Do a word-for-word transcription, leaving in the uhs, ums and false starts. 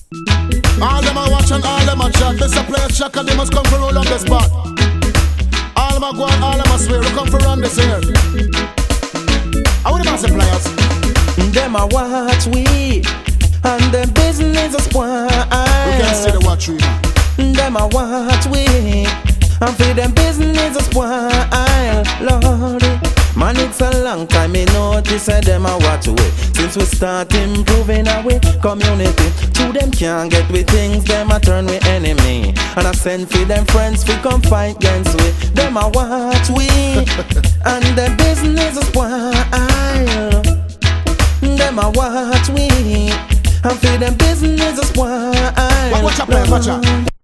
All them a watch and all them a chat. This a play a check and they must come for roll on the spot. All them a go and all them a swear. We come for run this here. How would the massive players? Them a watch we, and them business a spoil. We can see the watch we. Them a watch we, and for them business a spoil. Lordy, man, it's a long time me notice that them a watch we. Since we start improving our community, to them can't get with things, them a turn we enemy. And I send for them friends we come fight against we. Them a watch we, and them business a spoil. Them a watch we, and for them business a spoil. Watch out, watch out.